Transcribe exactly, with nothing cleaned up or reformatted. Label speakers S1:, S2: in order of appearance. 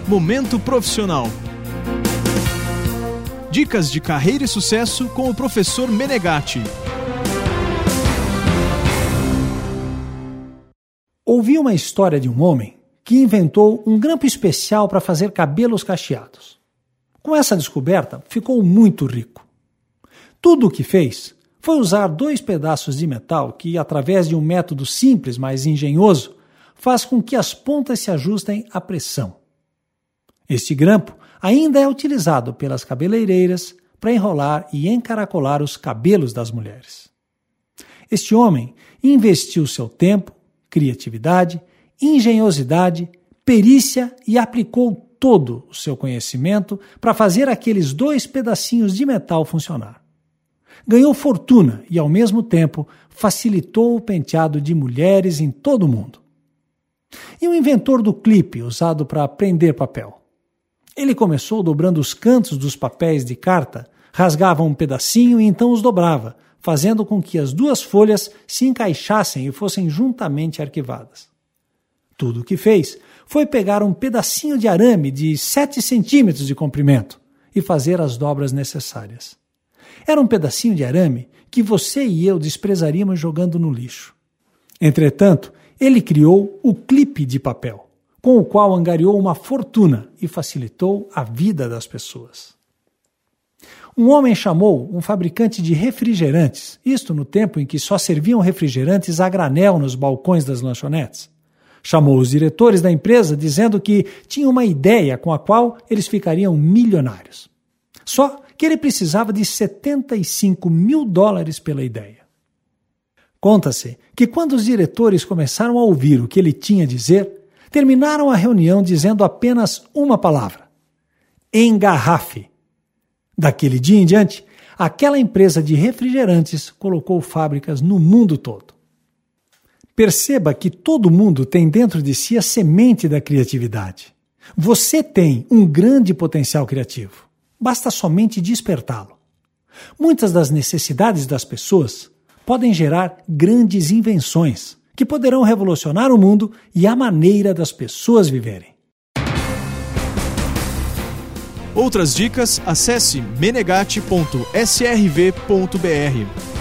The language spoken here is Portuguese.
S1: Momento Profissional. Dicas de carreira e sucesso com o professor Menegatti.
S2: Ouvi uma história de um homem que inventou um grampo especial para fazer cabelos cacheados. Com essa descoberta, ficou muito rico. Tudo o que fez foi usar dois pedaços de metal que, através de um método simples, mas engenhoso, faz com que as pontas se ajustem à pressão. Este grampo ainda é utilizado pelas cabeleireiras para enrolar e encaracolar os cabelos das mulheres. Este homem investiu seu tempo, criatividade, engenhosidade, perícia e aplicou todo o seu conhecimento para fazer aqueles dois pedacinhos de metal funcionar. Ganhou fortuna e, ao mesmo tempo, facilitou o penteado de mulheres em todo o mundo. E o inventor do clipe usado para prender papel? Ele começou dobrando os cantos dos papéis de carta, rasgava um pedacinho e então os dobrava, fazendo com que as duas folhas se encaixassem e fossem juntamente arquivadas. Tudo o que fez foi pegar um pedacinho de arame de sete centímetros de comprimento e fazer as dobras necessárias. Era um pedacinho de arame que você e eu desprezaríamos jogando no lixo. Entretanto, ele criou o clipe de papel, com o qual angariou uma fortuna e facilitou a vida das pessoas. Um homem chamou um fabricante de refrigerantes, isto no tempo em que só serviam refrigerantes a granel nos balcões das lanchonetes. Chamou os diretores da empresa dizendo que tinha uma ideia com a qual eles ficariam milionários. Só que ele precisava de setenta e cinco mil dólares pela ideia. Conta-se que quando os diretores começaram a ouvir o que ele tinha a dizer, terminaram a reunião dizendo apenas uma palavra: engarrafe. Daquele dia em diante, aquela empresa de refrigerantes colocou fábricas no mundo todo. Perceba que todo mundo tem dentro de si a semente da criatividade. Você tem um grande potencial criativo. Basta somente despertá-lo. Muitas das necessidades das pessoas podem gerar grandes invenções que poderão revolucionar o mundo e a maneira das pessoas viverem.
S1: Outras dicas, acesse menegatti ponto s r v ponto b r.